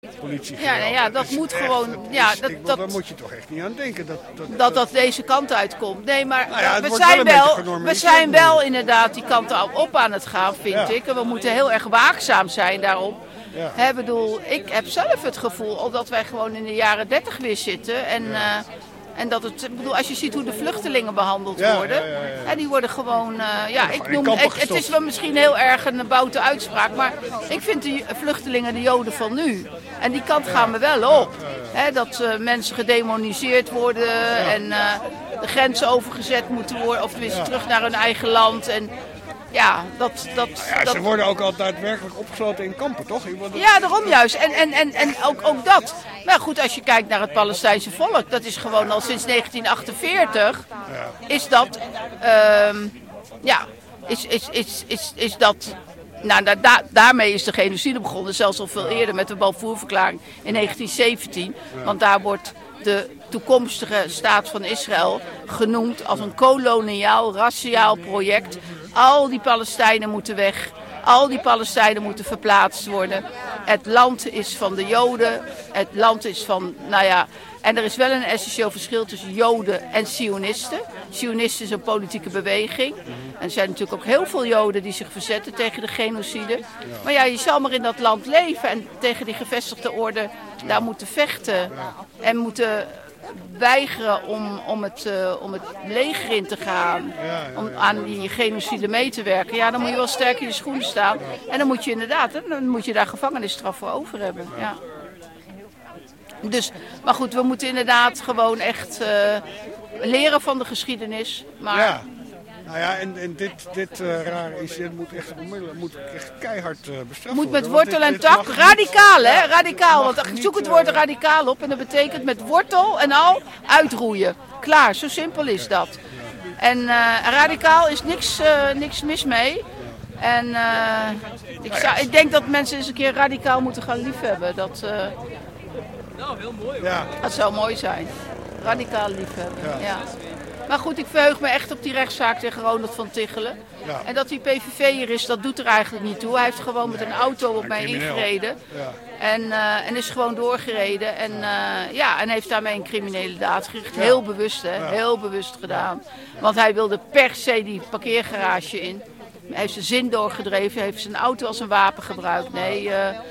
politie. Dat moet gewoon. Ja, daar moet je toch echt niet aan denken. Dat deze kant uitkomt. Nee, maar we zijn wel inderdaad die kant op aan het gaan, vind ik. En we moeten heel erg waakzaam zijn daarop. Ja. Ik heb zelf het gevoel dat wij gewoon in de jaren 30 weer zitten. En dat als je ziet hoe de vluchtelingen behandeld worden. En die worden gewoon, het is wel misschien heel erg een boute uitspraak. Maar ik vind de vluchtelingen de Joden van nu. En die kant gaan we wel op. Dat mensen gedemoniseerd worden en de grenzen overgezet moeten worden. Of tenminste terug naar hun eigen land. En ze worden ook al daadwerkelijk opgesloten in kampen, toch? Ja, daarom juist. En ook dat. Maar goed, als je kijkt naar het Palestijnse volk, dat is gewoon al sinds 1948, is dat, is dat, daarmee is de genocide begonnen, zelfs al veel eerder met de Balfourverklaring in 1917. Want daar wordt de toekomstige staat van Israël genoemd als een koloniaal, raciaal project. Al die Palestijnen moeten weg. Al die Palestijnen moeten verplaatst worden. Het land is van de Joden. Het land is van, en er is wel een essentieel verschil tussen Joden en Zionisten. Zionisten is een politieke beweging. En er zijn natuurlijk ook heel veel Joden die zich verzetten tegen de genocide. Maar je zal maar in dat land leven en tegen die gevestigde orde daar moeten vechten. En moeten weigeren om het leger in te gaan, om aan die genocide mee te werken. Ja, dan moet je wel sterk in je schoenen staan. En dan moet je daar gevangenisstraf voor over hebben. Ja. Dus, maar goed, we moeten inderdaad gewoon echt leren van de geschiedenis. Maar... Ja. En dit rare incident moet echt keihard bestraft worden. Moet met wortel en tak, radicaal hè, radicaal. Want zoek het woord radicaal op en dat betekent met wortel en al uitroeien. Klaar, zo simpel is dat. En radicaal is niks mis mee. En ik denk dat mensen eens een keer radicaal moeten gaan liefhebben. Dat zou mooi zijn. Radicaal liefhebben, ja. Maar goed, ik verheug me echt op die rechtszaak tegen Ronald van Tichelen. Ja. En dat hij PVV'er is, dat doet er eigenlijk niet toe. Hij heeft gewoon met een auto op mij ingereden. Ja. En is gewoon doorgereden. En heeft daarmee een criminele daad gericht. Ja. Heel bewust, hè? Ja. Heel bewust gedaan. Want hij wilde per se die parkeergarage in. Hij heeft zijn zin doorgedreven. Hij heeft zijn auto als een wapen gebruikt. Nee,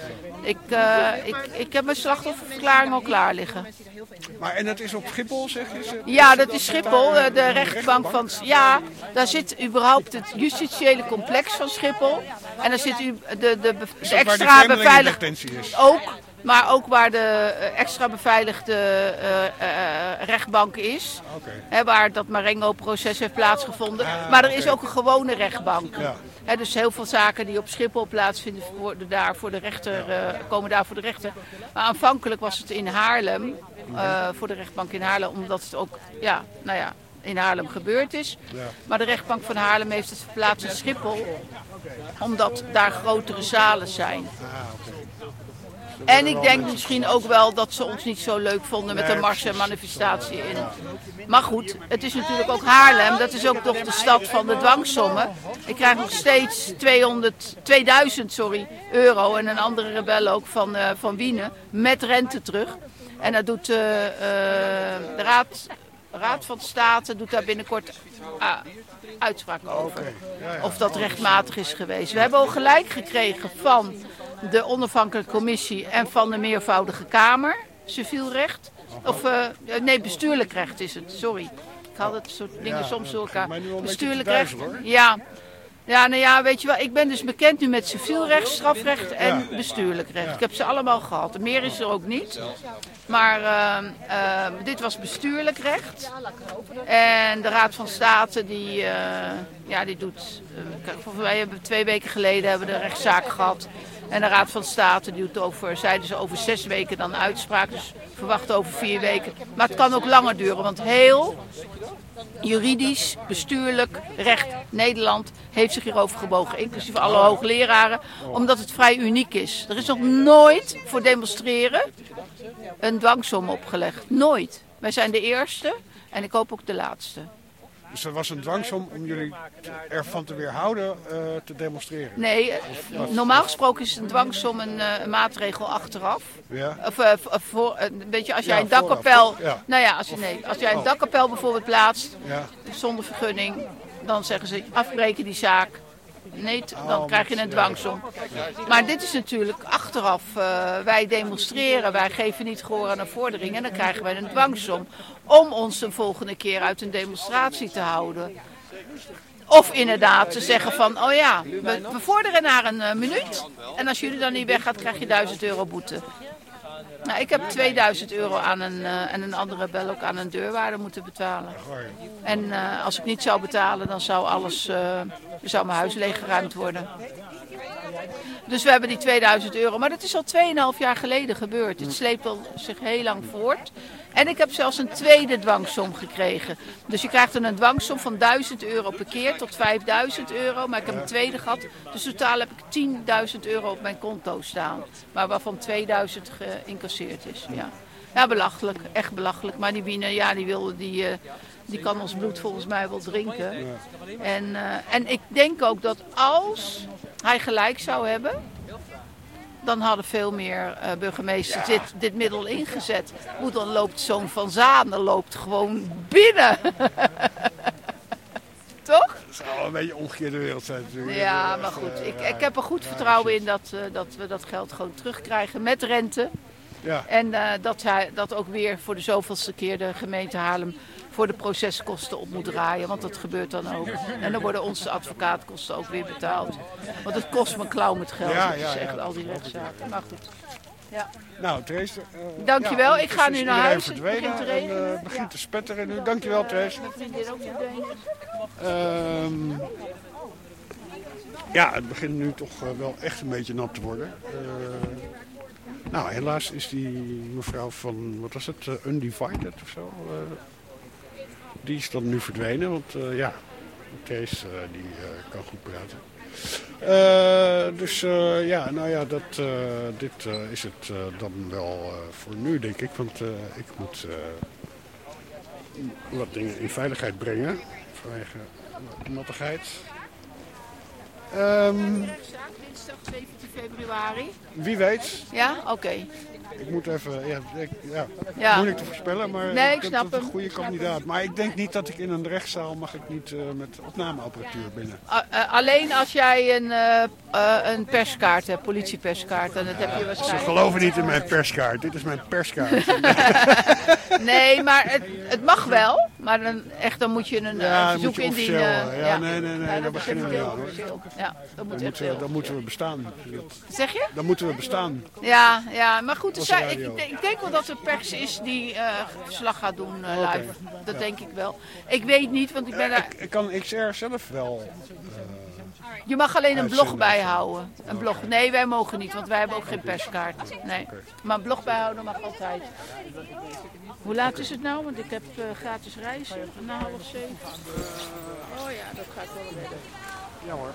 ik heb mijn slachtofferverklaring al klaar liggen. En dat is op Schiphol, zeg je? Ja, dat is Schiphol. De rechtbank van... Ja, daar zit überhaupt het justitiële complex van Schiphol. En daar zit de extra beveiligde... Ook, maar ook waar de extra beveiligde rechtbank is. Okay. Waar dat Marengo-proces heeft plaatsgevonden. Maar er is ook een gewone rechtbank. Ja. Dus heel veel zaken die op Schiphol plaatsvinden komen daar voor de rechter. Maar aanvankelijk was het in Haarlem, voor de rechtbank in Haarlem, omdat het ook in Haarlem gebeurd is. Ja. Maar de rechtbank van Haarlem heeft het verplaatst in Schiphol, omdat daar grotere zalen zijn. En ik denk misschien ook wel dat ze ons niet zo leuk vonden met de mars en manifestatie in. Maar goed, het is natuurlijk ook Haarlem. Dat is ook toch de stad van de dwangsommen. Ik krijg nog steeds 2000 euro en een andere rebel ook van Wiene met rente terug. En dat doet de Raad van State doet daar binnenkort uitspraak over. Of dat rechtmatig is geweest. We hebben al gelijk gekregen van de onafhankelijke commissie en van de meervoudige kamer, civiel recht. Of bestuurlijk recht is het, sorry. Ik had het soort dingen soms door elkaar. Bestuurlijk recht, ja. Ja, weet je wel, ik ben dus bekend nu met civiel recht, strafrecht en bestuurlijk recht. Ik heb ze allemaal gehad. Meer is er ook niet. Maar dit was bestuurlijk recht. En de Raad van State die doet... volgens mij hebben we 2 weken geleden hebben we de rechtszaak gehad. En de Raad van State die doet zeiden ze over 6 weken dan uitspraak. Dus verwachten over 4 weken. Maar het kan ook langer duren, want heel juridisch, bestuurlijk recht Nederland heeft zich hierover gebogen. Inclusief alle hoogleraren, omdat het vrij uniek is. Er is nog nooit voor demonstreren een dwangsom opgelegd. Nooit. Wij zijn de eerste en ik hoop ook de laatste. Dus er was een dwangsom om jullie ervan te weerhouden te demonstreren? Nee, normaal gesproken is een dwangsom een maatregel achteraf. Ja. Weet je, als jij een dakkapel... Ja. Nou ja, als jij een dakkapel bijvoorbeeld plaatst, Ja. zonder vergunning, dan zeggen ze afbreken die zaak. Nee, dan krijg je een dwangsom. Maar dit is natuurlijk achteraf. Wij demonstreren, wij geven niet gehoor aan een vordering en dan krijgen wij een dwangsom om ons de volgende keer uit een demonstratie te houden. Of inderdaad te zeggen van, oh ja, we vorderen naar een minuut en als jullie dan niet weggaat krijg je €1000 boete. Nou, ik heb €2000 aan en een andere bel ook aan een deurwaarder moeten betalen. En als ik niet zou betalen, dan zou mijn huis leeggeruimd worden. Dus we hebben die €2000. Maar dat is al 2,5 jaar geleden gebeurd. Het sleept al zich heel lang voort. En ik heb zelfs een tweede dwangsom gekregen. Dus je krijgt dan een dwangsom van €1000 per keer tot €5000. Maar ik heb een tweede gehad. Dus totaal heb ik €10.000 op mijn konto staan. Maar waarvan 2000 geïncasseerd is. Ja, belachelijk. Echt belachelijk. Maar die Wiene, ja, die kan ons bloed volgens mij wel drinken. En ik denk ook dat als hij gelijk zou hebben, dan hadden veel meer burgemeesters dit middel ingezet. Dan loopt zo'n Van Zanen loopt gewoon binnen. Toch? Dat zou wel een beetje omgekeerde wereld zijn natuurlijk. Ja, maar goed. Ik heb er goed vertrouwen in dat we dat geld gewoon terugkrijgen met rente. Ja. En dat ook weer voor de zoveelste keer de gemeente Haarlem voor de proceskosten op moet draaien. Want dat gebeurt dan ook. En dan worden onze advocaatkosten ook weer betaald. Want het kost me klauw met geld. Al die rechtszaken. Maar goed. Ja. Nou, Trace. Dankjewel. Ik ga nu naar huis. Het begint te regenen. Het begint te spetteren nu. Dankjewel, Trace. Mijn vriendin ook verdwenen. Ja, het begint nu toch wel echt een beetje nat te worden. Nou, helaas is die mevrouw van, wat was het, Undivided of zo? Die is dan nu verdwenen, want Thees die kan goed praten. Dit is het dan wel voor nu, denk ik. Want ik moet wat dingen in veiligheid brengen, vanwege nattigheid. Dinsdag 17 februari. Wie weet. Ja, oké. Ik moet even, moeilijk te voorspellen, maar nee, ik snap een goede kandidaat. Maar ik denk niet dat ik in een rechtszaal mag ik niet met opnameapparatuur binnen. Alleen als jij een perskaart hebt, politieperskaart, en dat heb je waarschijnlijk. Ze geloven niet in mijn perskaart. Dit is mijn perskaart. Nee, maar het mag wel, maar dan moet je een verzoek indienen. Nee, daar beginnen we aan, hoor. Ja, dan moeten we bestaan. Zeg je? Dan moeten we bestaan. Ja, maar goed, ik denk wel dat er pers is die verslag gaat doen live. Dat denk ik wel. Ik weet niet, want ik ben daar... Kan XR zelf wel... Je mag alleen een blog bijhouden. Een blog. Nee, wij mogen niet, want wij hebben ook geen perskaart. Nee. Maar een blog bijhouden mag altijd. Hoe laat is het nou? Want ik heb gratis reizen. Na 6:30. Oh ja, dat ga ik wel redden. Ja hoor,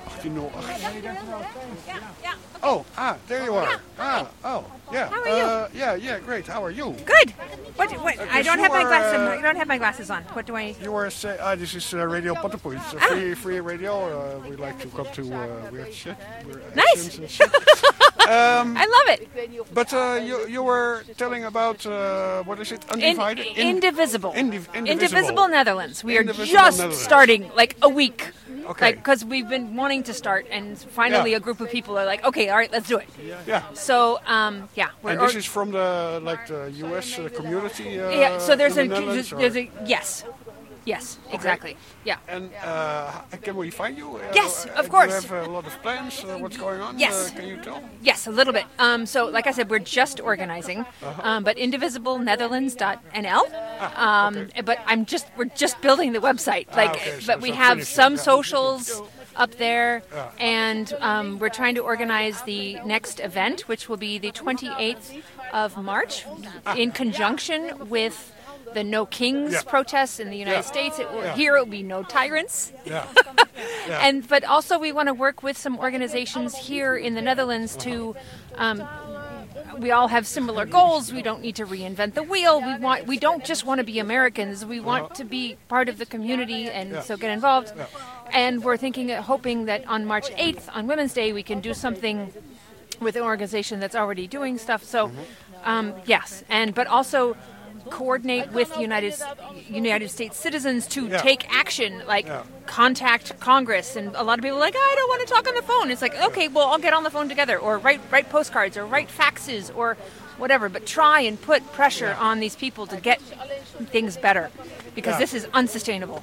18:08. Oh, there you are. Yeah. How are you? Yeah, great. How are you? Good. What? I don't have my glasses. I don't have my glasses on. What do I? You were saying, this is Radio Potterpoint. Free radio. We like to come to weird shit. Nice. And shit. I love it. But you were telling about what is it? Undivided? Indivisible. Indivisible Netherlands. We are Indivisible just Netherlands. starting, like a week. Okay. Because we've been wanting to start, and finally a group of people are like, okay, all right, let's do it. Yeah. So, And this is from the U.S. community. So there's in a the Netherlands, yes, exactly. Yeah. And can we find you? Yes, of course. Do you have a lot of plans? What's going on? Yes. Can you tell? Yes, a little bit. So, like I said, we're just organizing, but indivisible.netherlands.nl. But we're just building the website. But we have some socials up there, and we're trying to organize the next event, which will be the 28th of March, in conjunction with the No Kings protests in the United States. Here it will be No Tyrants. But also we want to work with some organizations here in the Netherlands to we all have similar goals. We don't need to reinvent the wheel. We don't just want to be Americans. We want to be part of the community, and so get involved. Yeah. And we're hoping that on March 8th, on Women's Day, we can do something with an organization that's already doing stuff. So, yes, but also coordinate with United States citizens to take action, contact Congress. And a lot of people are like, I don't want to talk on the phone. It's like, okay, well, I'll get on the phone together, or write postcards, or write faxes, or whatever. But try and put pressure on these people to get things better, because this is unsustainable.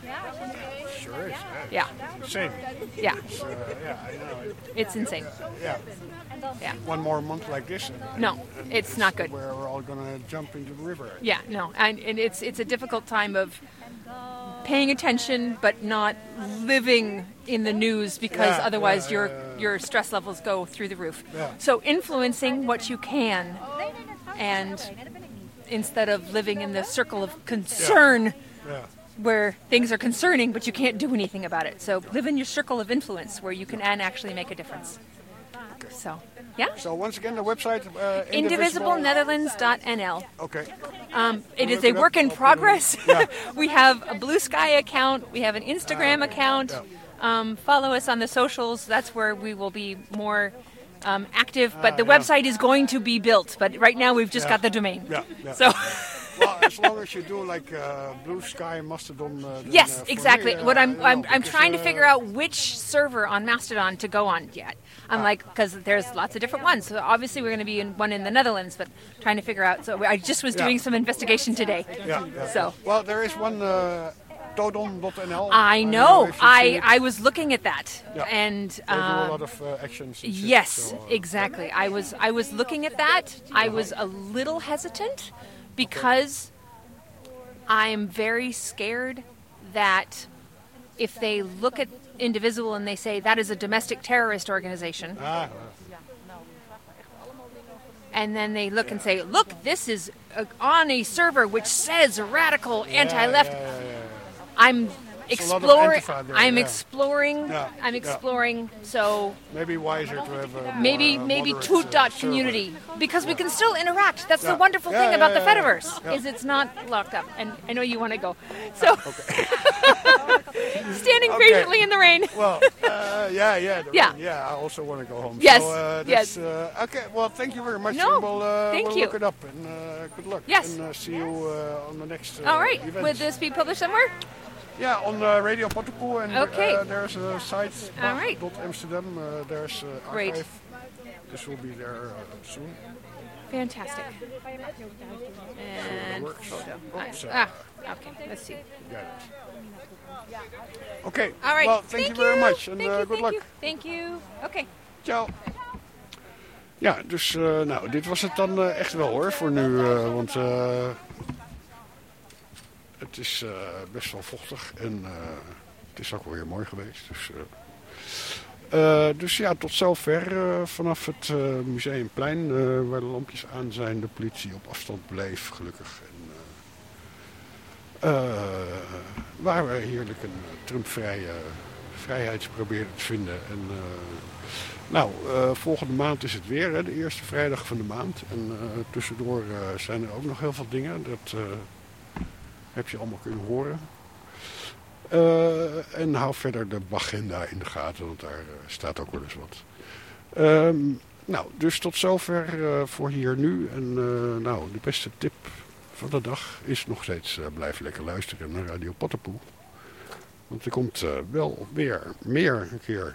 Sure is. Yeah. Insane. Yeah. I know. It's insane. Yeah. One more month like this. No, it's not good. Where we're all going to jump into the river. Yeah, no. And it's a difficult time of paying attention but not living in the news, because otherwise your stress levels go through the roof. Yeah. So influencing what you can, and instead of living in the circle of concern where things are concerning but you can't do anything about it. So live in your circle of influence where you can actually make a difference. Okay. So, yeah. So once again, the website IndivisibleNetherlands.nl. Okay. It is a work in progress. We have a Blue Sky account. We have an Instagram account. Follow us on the socials. That's where we will be more active. But the website is going to be built. But right now we've just got the domain. Yeah. So. Well, as long as you do Blue Sky, Mastodon. Yes, exactly. What I'm trying to figure out which server on Mastodon to go on yet. I'm because there's lots of different ones. So obviously we're going to be in one in the Netherlands, but trying to figure out. So I just was doing some investigation today. Yeah. So. Well, there is one. Todon.nl. I know. I was looking at that, and they do a lot of actions. Yes, so, exactly. I was looking at that. I was a little hesitant, because I'm very scared that if they look at Indivisible and they say that is a domestic terrorist organization, and then they look and say, look, this is on a server which says radical anti-left. I'm exploring. I'm exploring. So maybe wiser to have maybe toot.community, because we can still interact. That's the wonderful thing about the Fediverse is it's not locked up. And I know you want to go, so standing patiently in the rain. Well, rain. I also want to go home. Yes, so, yes. Okay. Well, thank you very much. No, we'll thank you. Look it up, and good luck. Yes. And see you on the next. All right. Event. Would this be published somewhere? Yeah, on Radio Potterpool, and there's a site, Amsterdam. There's archive. Great. This will be there soon. Fantastic. And photo. Okay, let's see. Okay. All right. Well, thank you very much, and good luck. Thank you. Oké. Ciao. Ja, dus dit was het dan echt wel hoor, voor nu, want... Het is best wel vochtig en het is ook wel weer mooi geweest. Dus ja, tot zover vanaf het Museumplein, waar de lampjes aan zijn. De politie op afstand bleef, gelukkig. En, waar we heerlijk een Trump-vrije vrijheid probeerden te vinden. En, volgende maand is het weer, hè, de eerste vrijdag van de maand. En tussendoor zijn er ook nog heel veel dingen. Dat... heb je allemaal kunnen horen. En hou verder de agenda in de gaten, want daar staat ook wel eens wat. Dus tot zover voor hier nu. En de beste tip van de dag is nog steeds blijf lekker luisteren naar Radio Potterpoel. Want er komt wel weer meer een keer.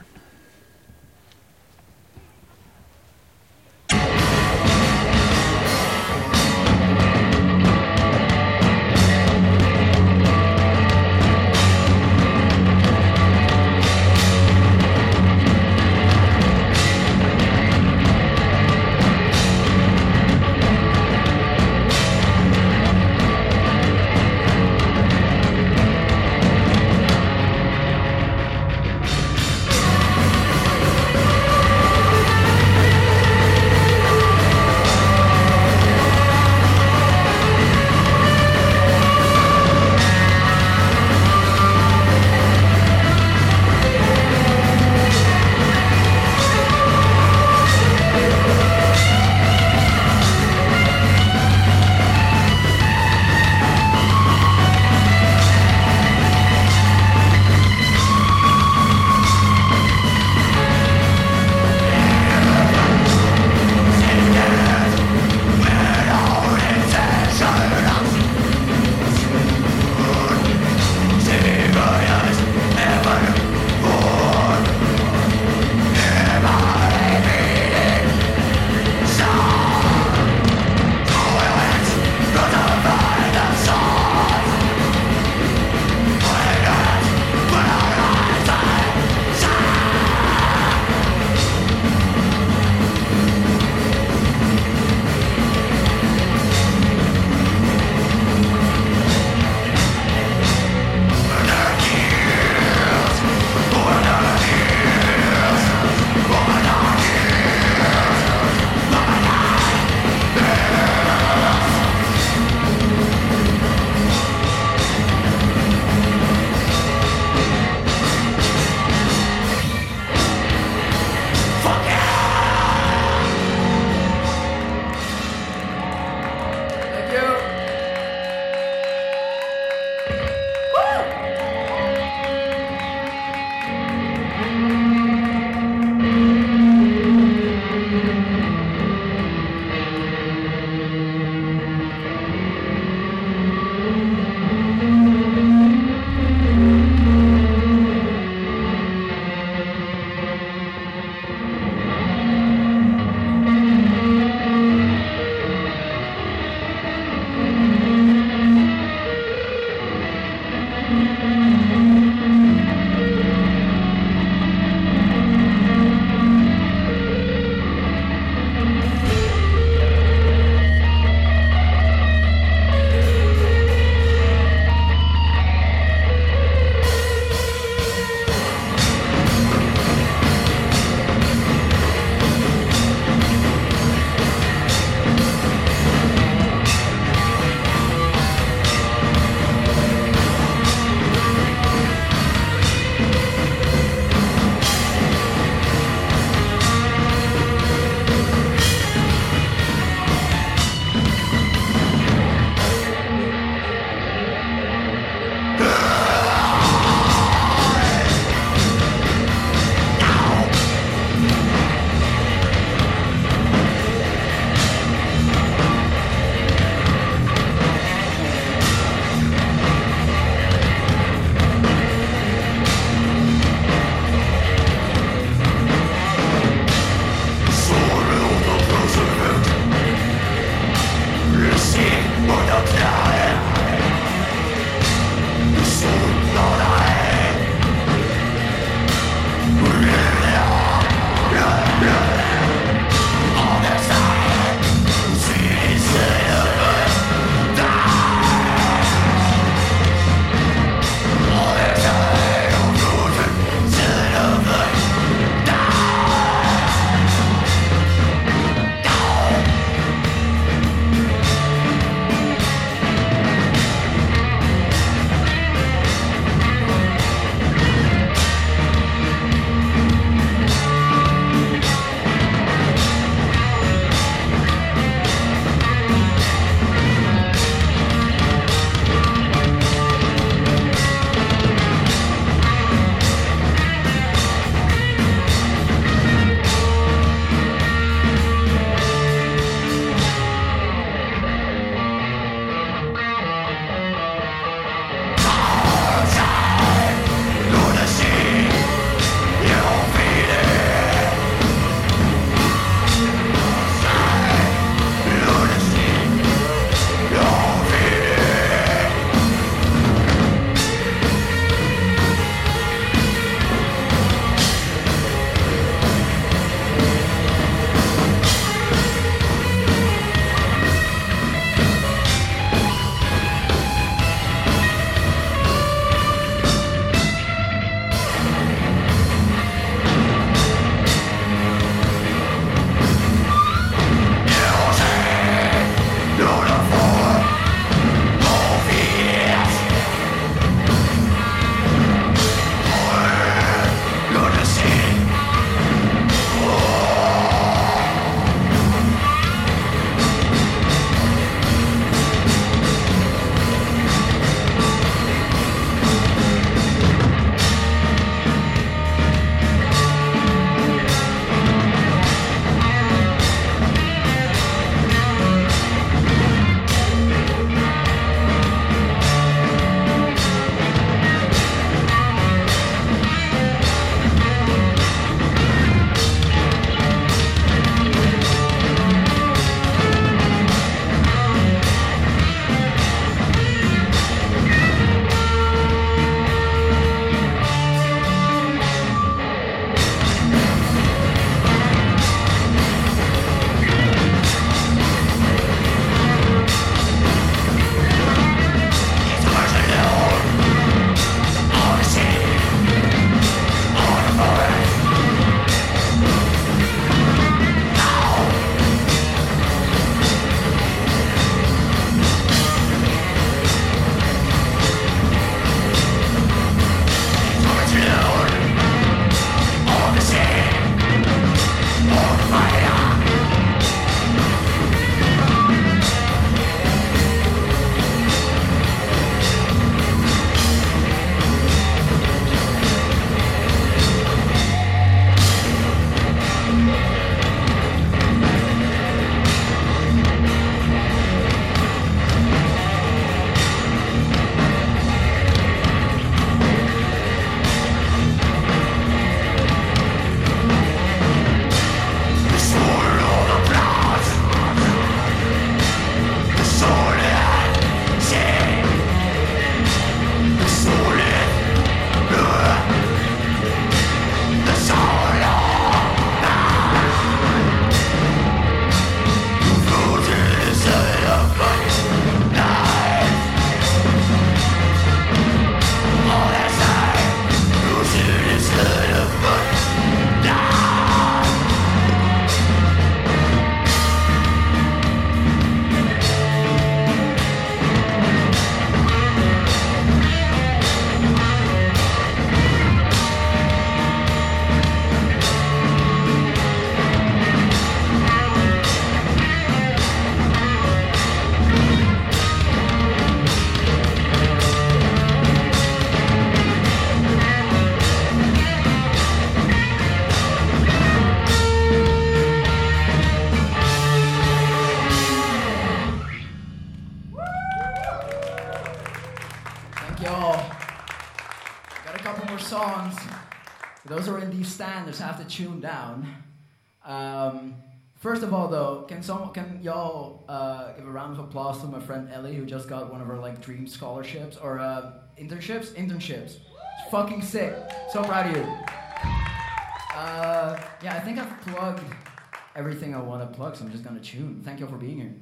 songs. Those who are in these standards have to tune down. First of all, though, can y'all give a round of applause to my friend Ellie, who just got one of her like dream scholarships or internships? Internships. It's fucking sick. So proud of you. Yeah, I think I've plugged everything I want to plug, so I'm just gonna tune. Thank you all for being here.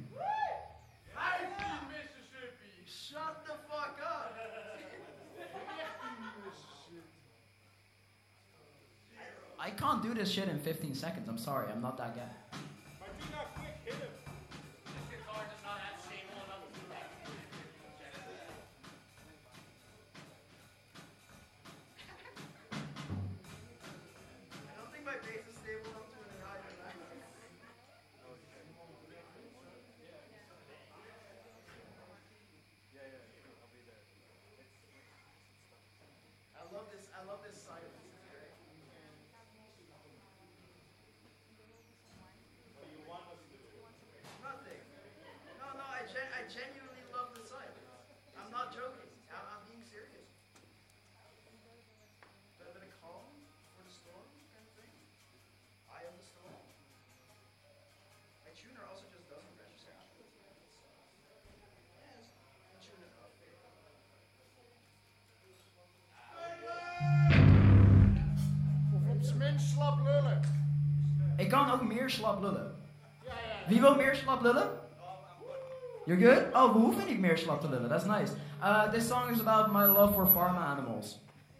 Mississippi, shut the fuck up. I can't do this shit in 15 seconds. I'm sorry, I'm not that guy. I love this silence. It's great. What do you want us to do? Nothing. No, I genuinely love the silence. I'm not joking. I'm being serious. A bit of calm for the storm kind of thing. I am the storm. My tuner also just doesn't register. Yes, I tune it up. Slap lullen. Ik kan ook meer slap lullen. Wie wil meer slap lullen? You're good? Oh, we hoeven niet meer slap te lullen. That's nice. This song is about my love for farm animals.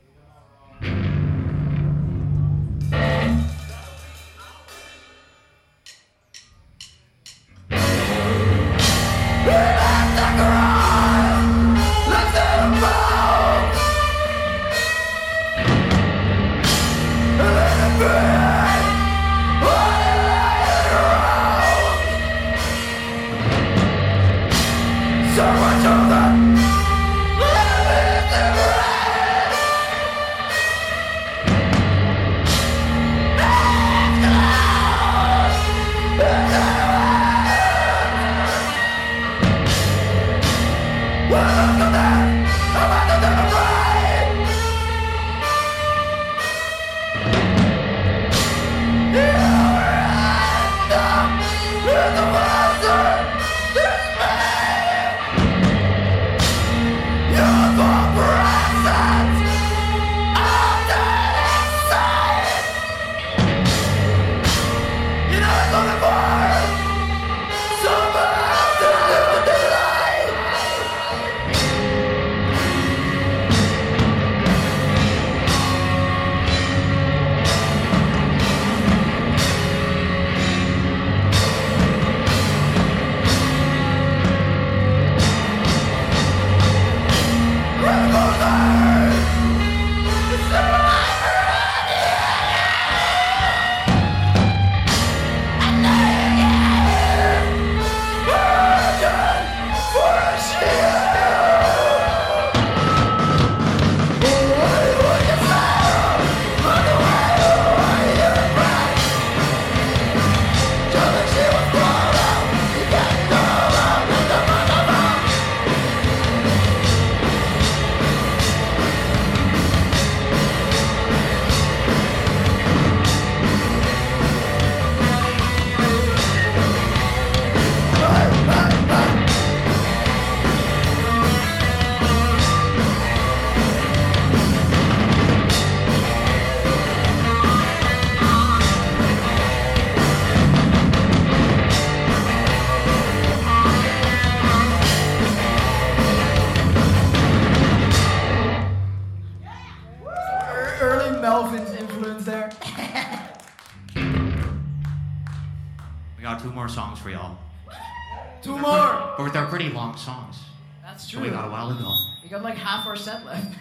Melvin's influence there. We got 2 more songs for y'all. 2 more! But they're pretty long songs. That's true. So we got a while to go. We got like half our set left.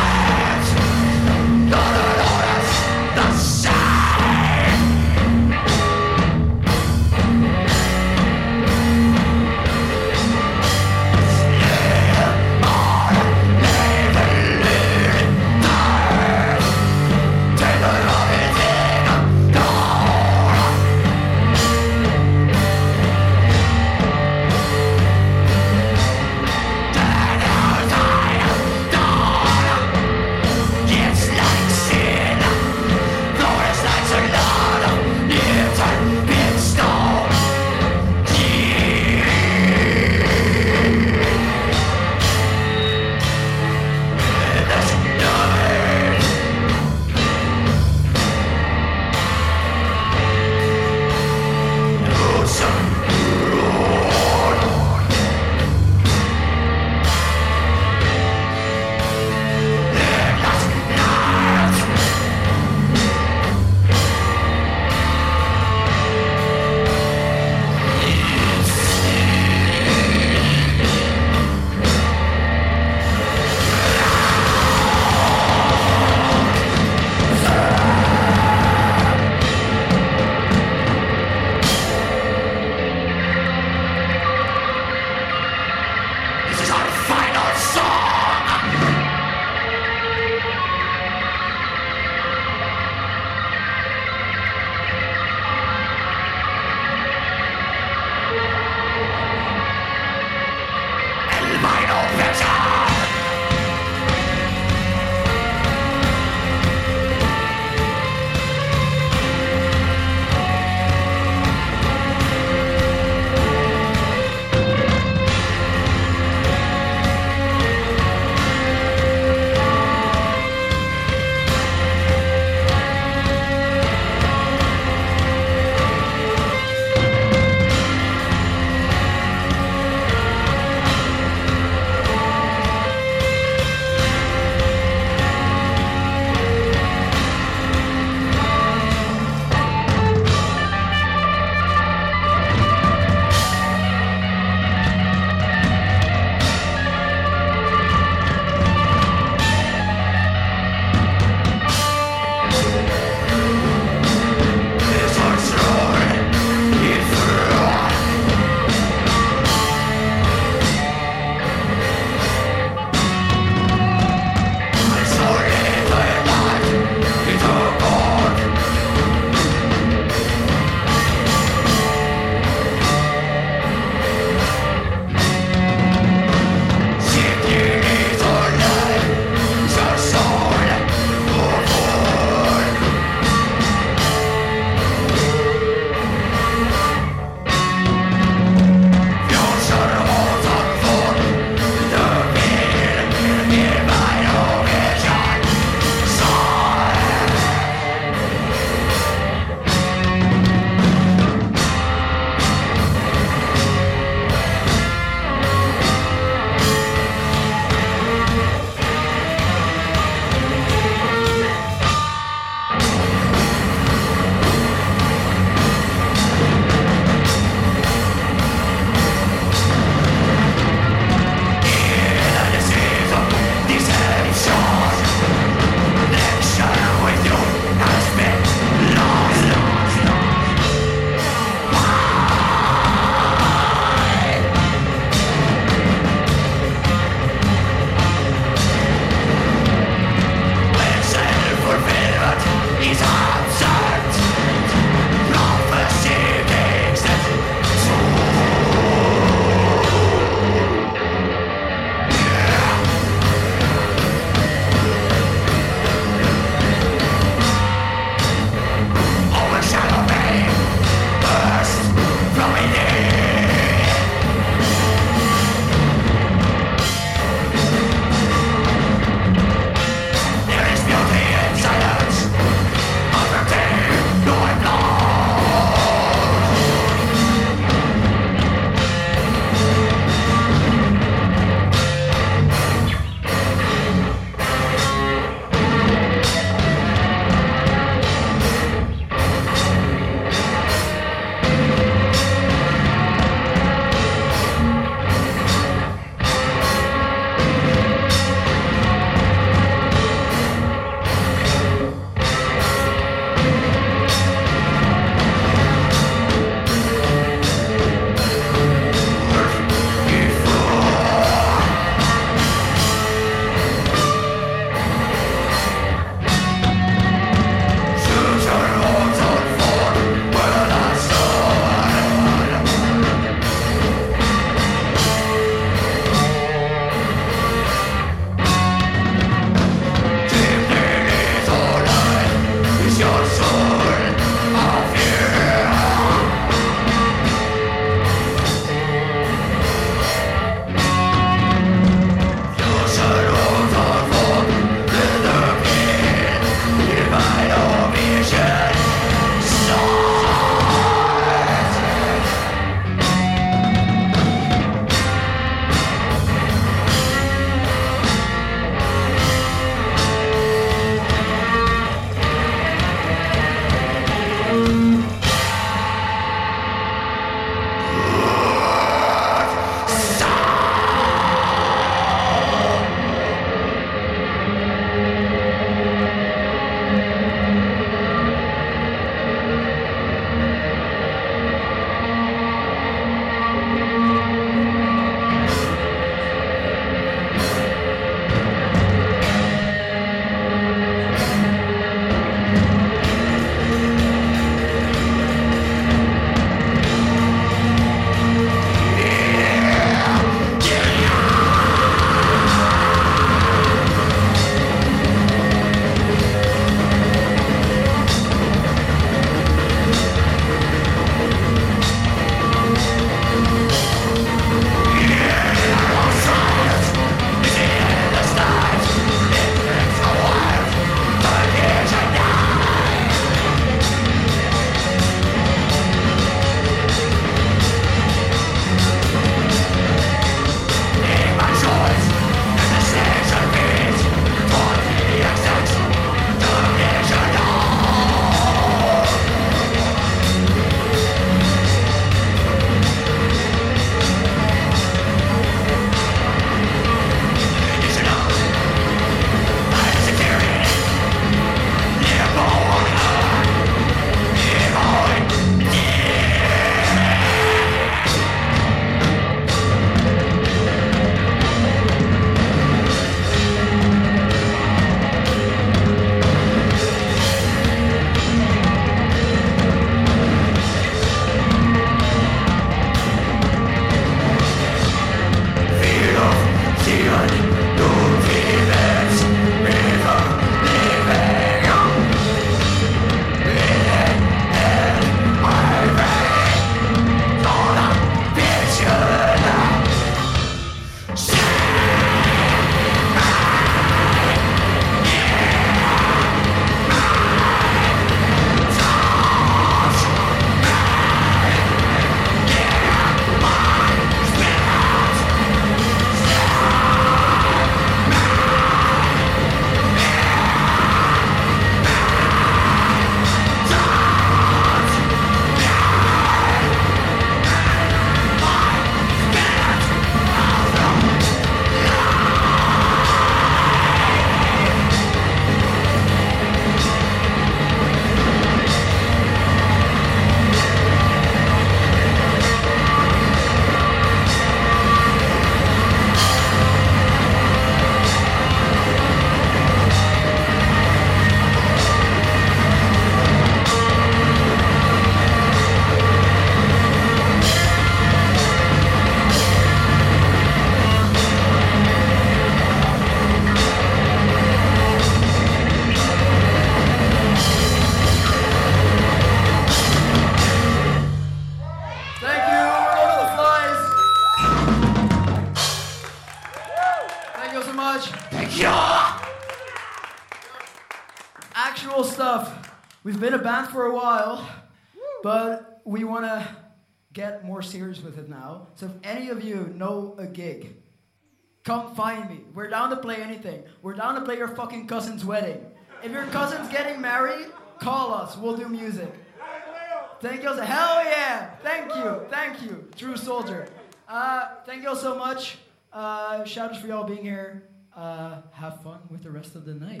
We've been a band for a while, but we want to get more serious with it now. So if any of you know a gig, come find me. We're down to play anything. We're down to play your fucking cousin's wedding. If your cousin's getting married, call us. We'll do music. Thank you. Hell yeah. Thank you. True soldier. Thank you all so much. Shout outs for y'all being here. Have fun with the rest of the night.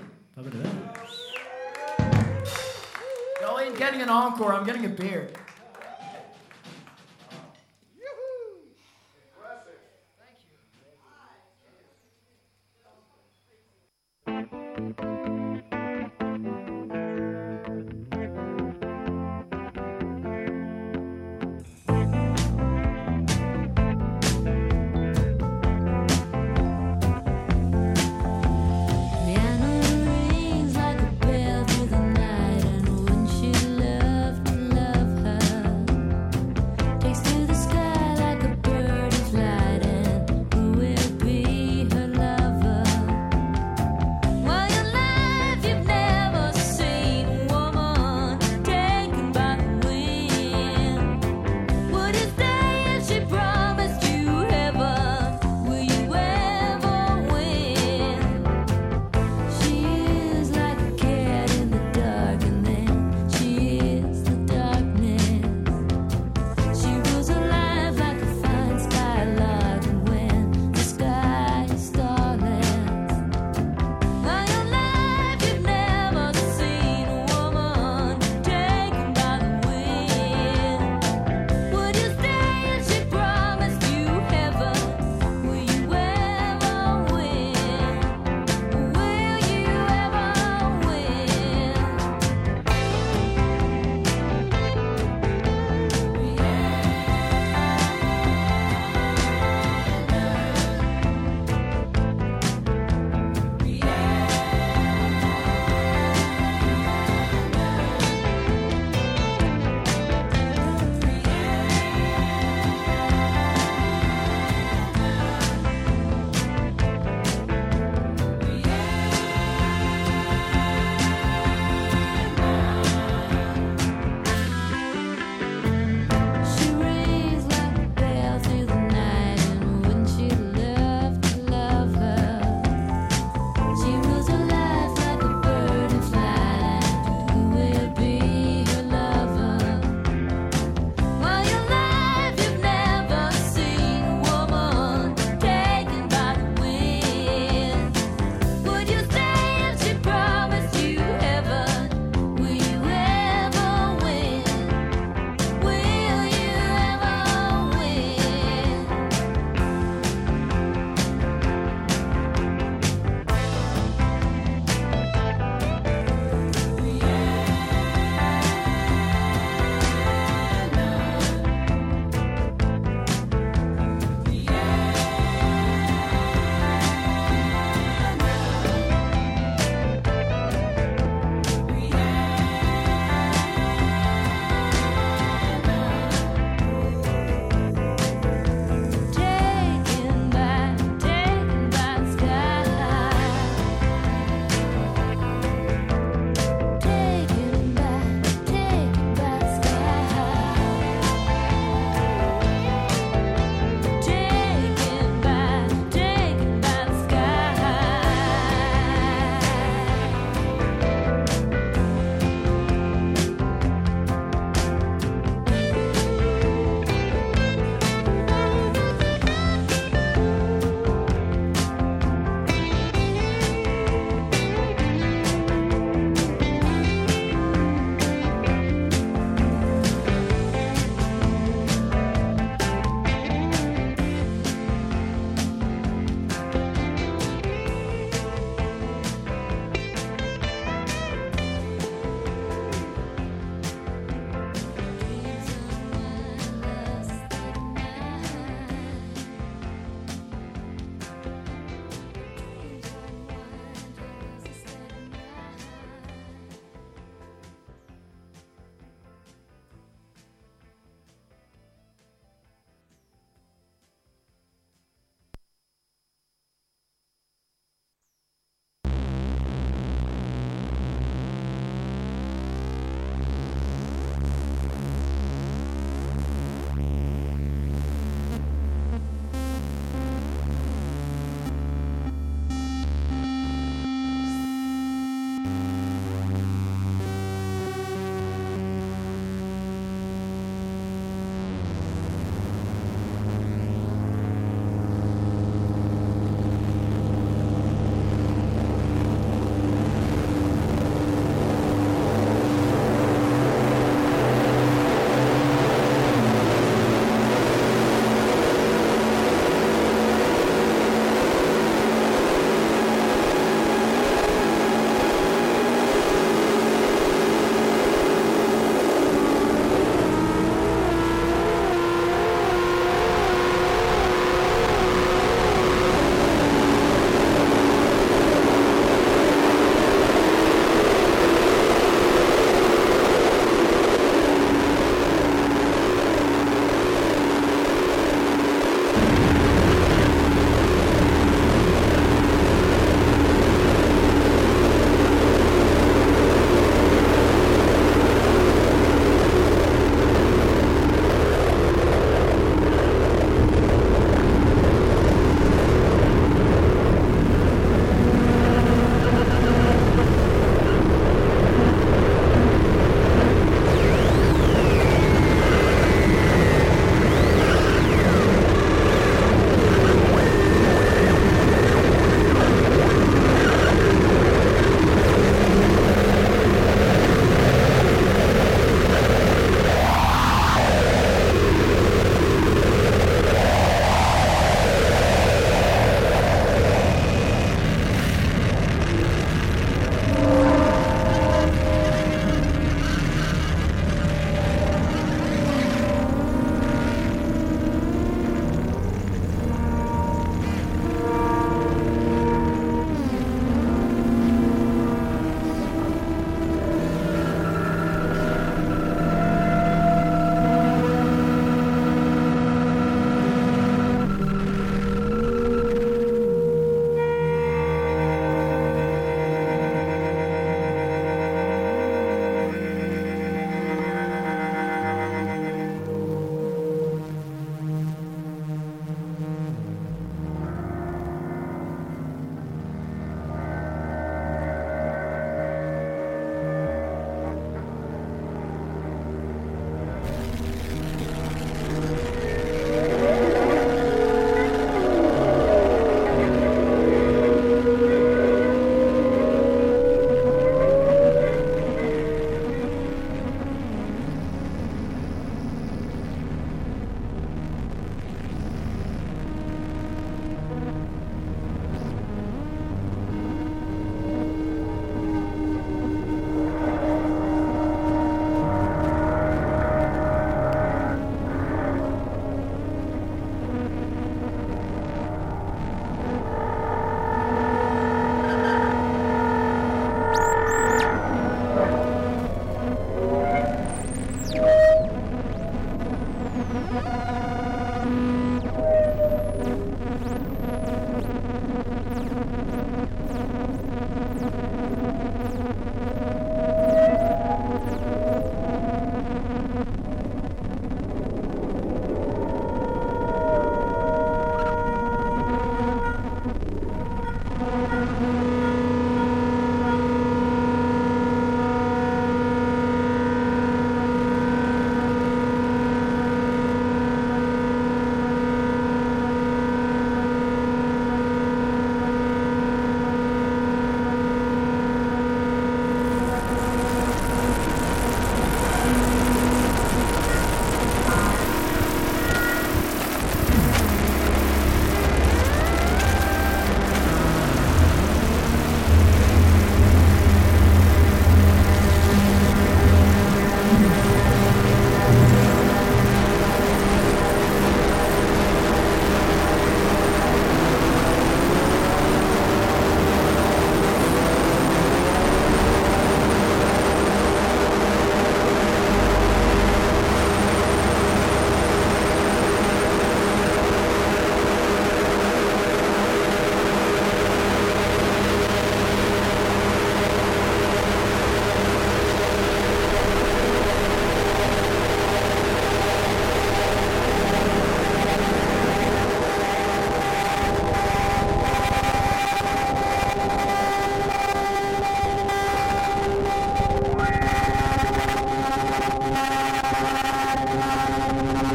Y'all ain't getting an encore. I'm getting a beer. Rings like a bell through the night, and wouldn't you love to love her?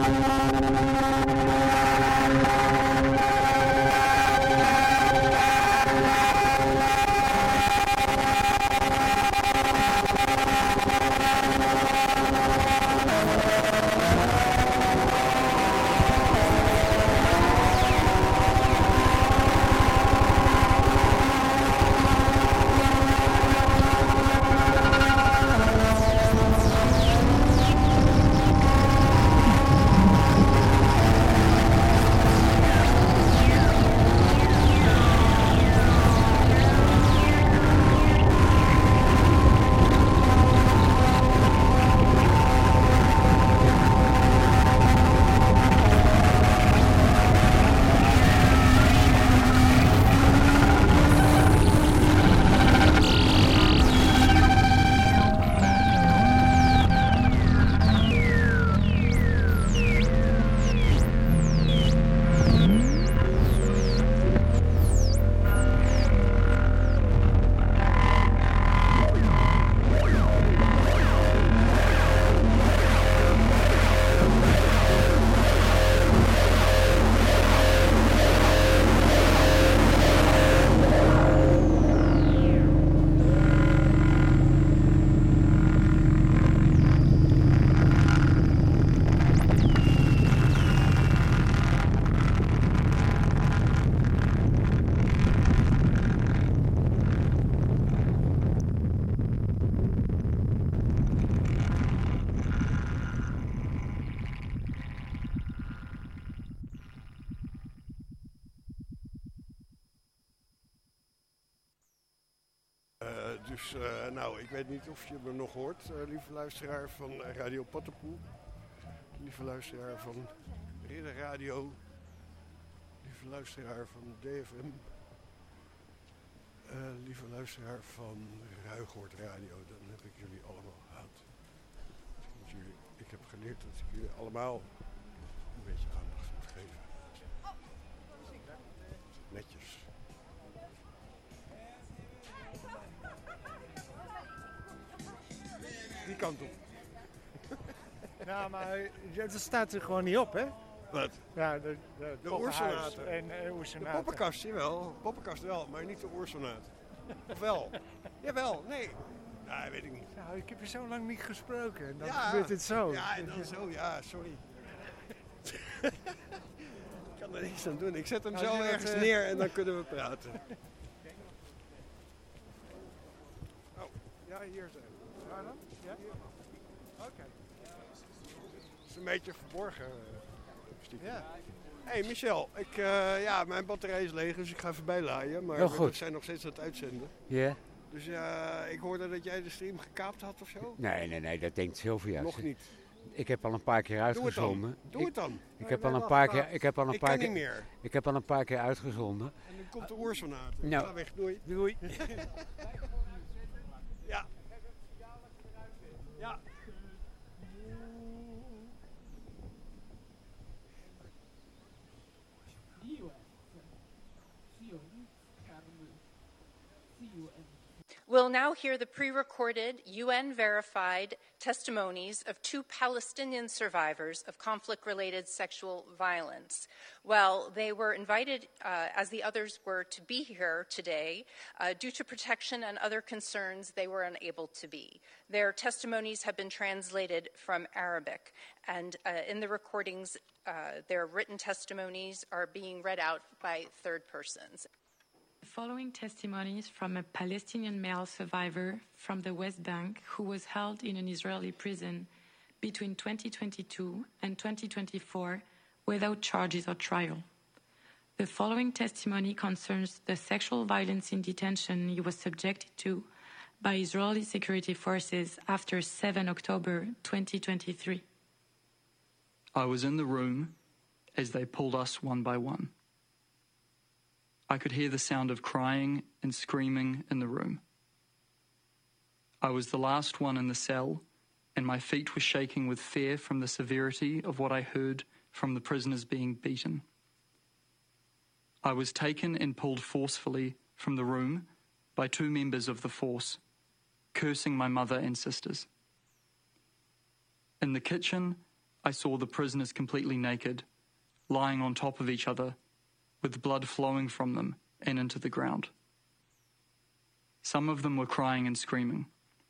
Dus nou, ik weet niet of je me nog hoort, lieve luisteraar van Radio Pattenpoel. Lieve luisteraar van Ridder Radio. Lieve luisteraar van DFM. Lieve luisteraar van Ruigoord Radio. Dan heb ik jullie allemaal gehad. Ik heb geleerd dat ik jullie allemaal een beetje aandacht moet geven. Netjes. Die kant op. Ja, maar dat staat er gewoon niet op, hè? Wat? Ja, de oersonaten. En oersonaten. De poppenkast, jawel. Poppenkast wel, maar niet de oersonaat. Of wel? Jawel, nee. Ja, weet ik niet. Nou, ik heb je zo lang niet gesproken en dan gebeurt het zo. Ja, en dan zo, ja, sorry. Ik kan er niks aan doen. Ik zet hem zo ergens neer en dan kunnen we praten. Oh, ja, hier zijn we. Waar dan? Ja? Oké. Het is een beetje verborgen. Stiekem. Ja. Hey Michel, mijn batterij is leeg, dus ik ga even bijlaaien. Maar we zijn nog steeds aan het uitzenden. Ja. Dus ik hoorde dat jij de stream gekaapt had of zo? Nee, dat denkt Sylvia. Nog niet. Ik heb al een paar keer uitgezonden. Doe het dan. Ik heb al een paar keer. Ik heb al een paar keer uitgezonden. En dan komt de oorsonaat. Nou. Ga weg, doei. Doei. Ja. Ja. We'll now hear the pre-recorded, UN-verified testimonies of 2 Palestinian survivors of conflict-related sexual violence. Well, they were invited, as the others were, to be here today. Due to protection and other concerns, they were unable to be. Their testimonies have been translated from Arabic, and in the recordings, their written testimonies are being read out by third persons. Following testimonies from a Palestinian male survivor from the West Bank who was held in an Israeli prison between 2022 and 2024 without charges or trial. The following testimony concerns the sexual violence in detention he was subjected to by Israeli security forces after 7 October 2023. I was in the room as they pulled us one by one. I could hear the sound of crying and screaming in the room. I was the last one in the cell, and my feet were shaking with fear from the severity of what I heard from the prisoners being beaten. I was taken and pulled forcefully from the room by 2 members of the force, cursing my mother and sisters. In the kitchen, I saw the prisoners completely naked, lying on top of each other, with blood flowing from them and into the ground. Some of them were crying and screaming.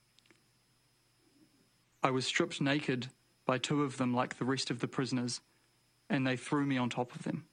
I was stripped naked by two of them like the rest of the prisoners, and they threw me on top of them.